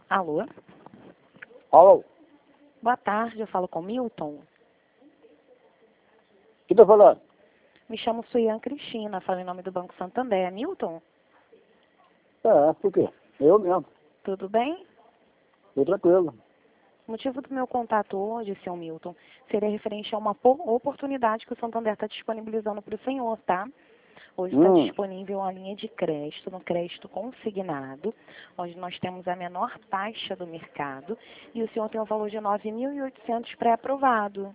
Alô? Alô, Boa tarde, eu falo com Milton. quem tá falando? Me chamo Suian Cristina, falo em nome do Banco Santander. Milton, Por quê? Eu mesmo, tudo bem? tô tranquilo. O motivo do meu contato hoje, seu Milton, seria referente a uma oportunidade que o Santander está disponibilizando para o senhor, tá? Hoje está disponível a linha de crédito, no crédito consignado, onde nós temos a menor taxa do mercado e o senhor tem um valor de 9.800 pré-aprovado.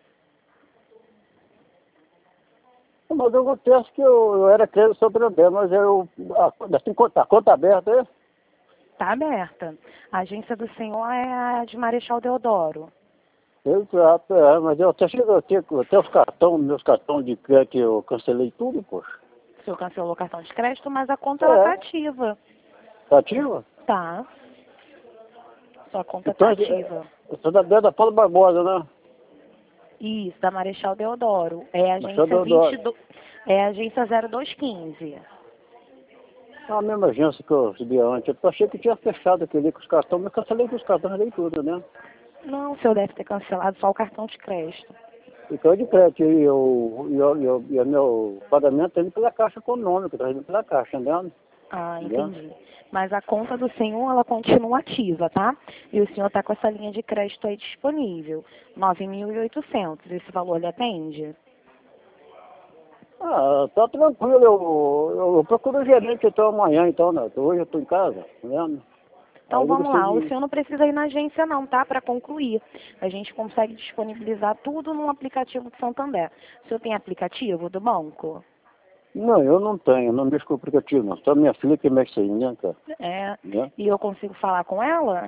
Mas eu confesso que eu era crente sobre o mas a conta aberta, é? Está aberta. A agência do senhor é a de Marechal Deodoro. Exato, mas eu até chego a ter os cartões, meus cartões de crédito, eu cancelei tudo, poxa. O senhor cancelou o cartão de crédito, mas a conta ela está ativa. Tá ativa? Tá. Sua conta Então, está ativa. eu sou da Bela Paulo Barbosa, né? Isso, da Marechal Deodoro. É a Marechal agência Deodoro. 22, é a agência 0215. É a mesma agência que eu recebi antes. Eu achei que tinha fechado aquele com os cartões, mas cancelei com os cartões ali tudo, né? Não, o senhor deve ter cancelado só o cartão de crédito. Então de crédito e o meu pagamento tá indo pela Caixa Econômica, tá indo pela Caixa, entendeu? Ah, Entendeu? entendi. Mas a conta do senhor, ela continua ativa, tá? E o senhor está com essa linha de crédito aí disponível. 9.800. Esse valor lhe atende? Tá tranquilo, eu procuro o gerente então amanhã, então, né? Hoje eu tô em casa, tá vendo? Então Aí eu vamos lá, o decidi. senhor não precisa ir na agência não, tá? Para concluir. A gente consegue disponibilizar tudo num aplicativo do Santander. O senhor tem aplicativo do banco? Não, eu não tenho, não mexo com o aplicativo, não. Só minha filha que mexe aí, né, cara? É. Né? E eu consigo falar com ela?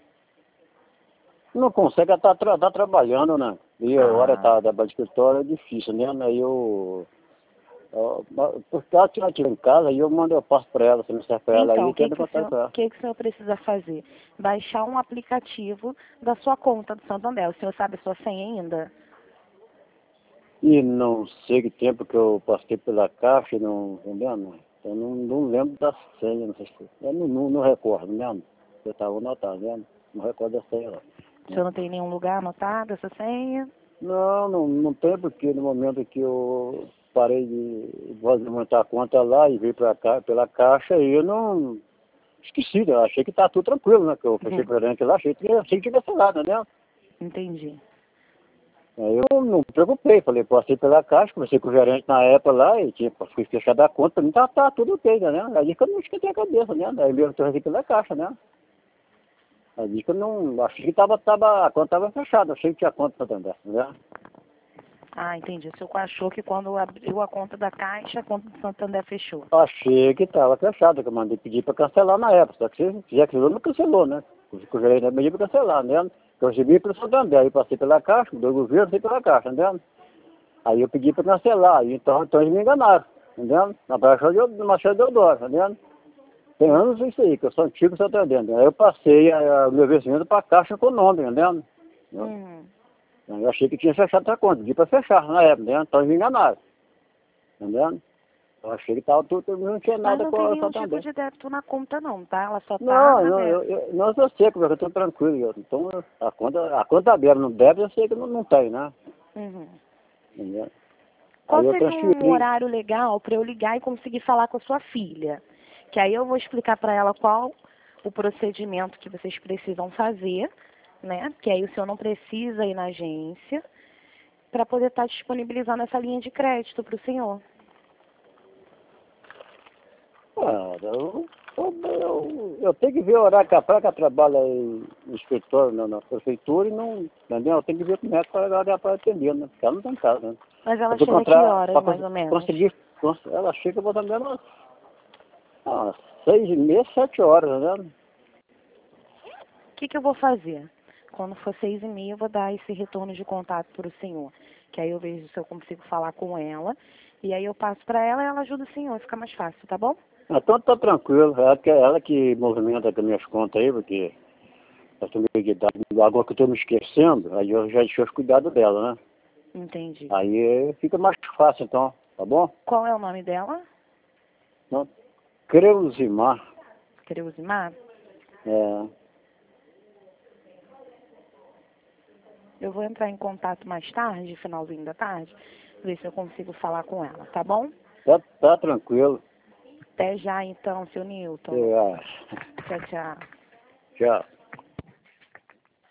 Não consegue, ela tá trabalhando, né? E a hora Ah, tá da escritório é difícil, né? Aí porque ela estiver em casa, aí eu passo pra ela, se não serve pra ela aí, então, eu tento contar com ela. o que o senhor precisa fazer? Baixar um aplicativo da sua conta do Santander. O senhor sabe a sua senha ainda? E não sei que tempo que eu passei pela caixa, não, entendeu? Eu não lembro da senha, não sei se eu não recordo, né? Eu estava anotado, né? Não recordo da senha, O né? senhor não tem nenhum lugar anotado essa senha? Não tem porque no momento que eu parei de movimentar a conta lá e veio pra cá, pela caixa, aí eu não esqueci, né? Eu achei que tá tudo tranquilo, né? Que eu fechei com o gerente lá, achei que tinha cancelado, né? Entendi. Aí eu não me preocupei, falei, passei pela caixa, conversei com o gerente na época lá e fui fechar da conta, pra mim tá tudo ok, né? Aí que eu não esquentei a cabeça, né? Aí mesmo eu recebi pela caixa, né? Aí que eu não, achei que a conta tava fechada, achei que tinha conta pra atender, né? Ah, entendi. O senhor achou que quando abriu a conta da Caixa, a conta do Santander fechou. Achei que tava fechada, que eu mandei pedir pra cancelar na época, só que se já cancelou, não cancelou, né? O gerente me pediu pra cancelar, né? Eu recebi pelo Santander, aí passei pela caixa, do governo, passei pela caixa, entendeu? Aí eu pedi para cancelar, então eles me enganaram, entendeu? Na Marechal Deodoro, entendeu? Tem anos isso aí, que eu sou antigo, sou atendendo. Aí eu passei o meu investimento para a Caixa Econômica, entendeu? Hum. Eu achei que tinha fechado a conta, pedi para fechar na época, entendeu? Então eles me enganaram, entendeu? Eu achei que estava tudo, não tinha Mas nada não com tem a nenhum tipo Santander. de débito na conta não, tá? Ela só tá Não, aberta. não, eu sei, porque eu estou tranquilo. Então a conta aberta não deve, eu sei que não tem, né? Uhum. Entendeu? Qual Aí eu seria um transferi. horário legal para eu ligar e conseguir falar com a sua filha? Que aí eu vou explicar para ela qual o procedimento que vocês precisam fazer, né? Que aí o senhor não precisa ir na agência para poder estar disponibilizando essa linha de crédito para o senhor. Eu tenho que ver o horário que a placa trabalha no escritório, na prefeitura, e não, entendeu? Eu tenho que ver como é que ela para atender, né? Porque ela não tem casa, né? Mas ela Para chega a que horas, mais ou menos? conseguir, ela chega, eu vou dar umas 6h30, 7 horas, né? O que eu vou fazer? Quando for 6h30, eu vou dar esse retorno de contato para o senhor. Que aí eu vejo se eu consigo falar com ela. E aí eu passo para ela e ela ajuda o senhor. Fica mais fácil, tá bom? Então tá tranquilo, ela que movimenta as minhas contas aí, porque eu tô meio de idade. Agora que eu estou me esquecendo, aí eu já deixei os cuidados dela, né? Entendi. Aí fica mais fácil então, tá bom? Qual é o nome dela? Então, Creusimar, Creusimar? é, Eu vou entrar em contato mais tarde, finalzinho da tarde, ver se eu consigo falar com ela, tá bom? Tá tranquilo. Até já então, seu Newton. É, Tchau, tchau. tchau.